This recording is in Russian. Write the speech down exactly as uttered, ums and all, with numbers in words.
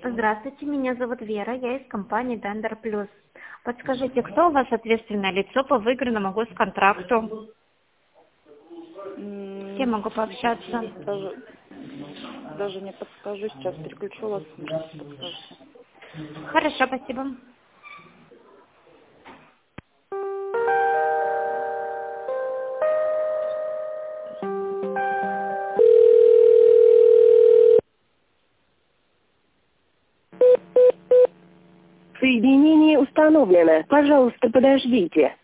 Здравствуйте, меня зовут Вера, я из компании Dender Plus. Подскажите, кто у вас ответственное лицо по выигранному госконтракту? С кем могу пообщаться? Даже, даже не подскажу, сейчас переключу вас, может, подскажете. Хорошо, спасибо. Соединение установлено. Пожалуйста, подождите.